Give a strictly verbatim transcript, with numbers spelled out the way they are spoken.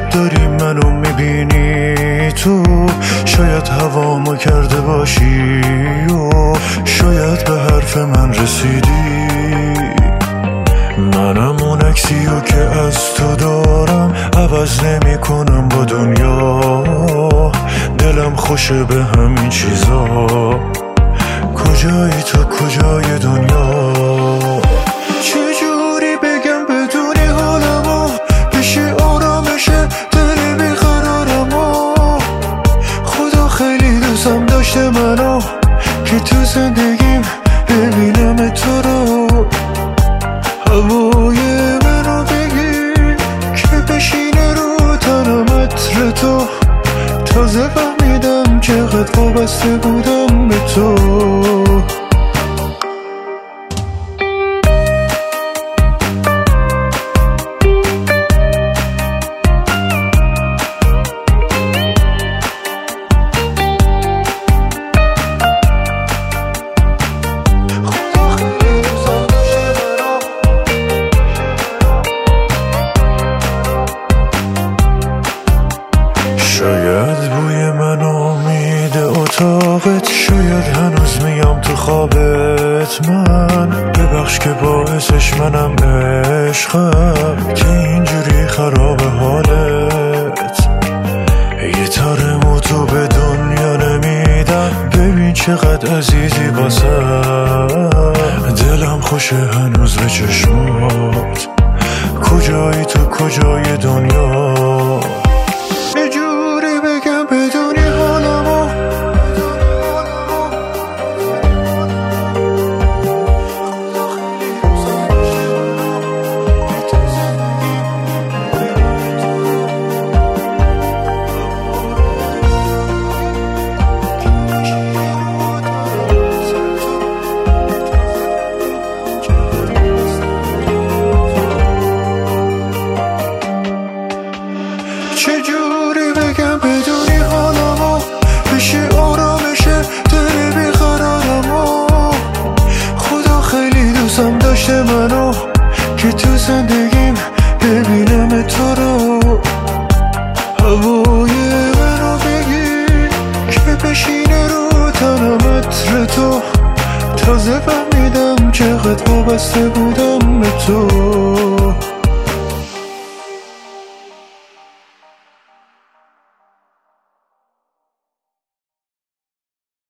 شاید داری منو میبینی تو، شاید هوامو کرده باشی و شاید به حرف من رسیدی. منم اون عکسیو که از تو دارم عوض نمی کنم با دنیا. دلم خوشه به همین چیزا، کجایی تو کجای دنیا؟ چجوری بگم بدونی حالمو، بشه آرامشه دل بیقرارمو. خدا خیلی دوستم داشته منو که تو زندگیم ببینم تو رو. هوای منو بگیر که بشینه رو تنم عطر تو. تازه فهمیدم چقدر وابسته بودم به تو. شاید بوی من امید اتاقت، شاید هنوز میام تو خوابت. من ببخش که باعثش منم عشقم که اینجوری خراب حالت. یه تارمو تو به دنیا نمیدم، ببین چقدر عزیزی واسم. دلم خوشه هنوز به چشمات، کجایی تو کجای دنیا؟ چجوری بگم بدونی حالمو، بشه آرامشه دل بیقرارمو. خدا خیلی دوستم داشته منو که تو زندگیم ببینم تو رو. هوای منو بگیر که بشینه رو تنم عطر تو. تازه فهمیدم چقدر وابسته بودم به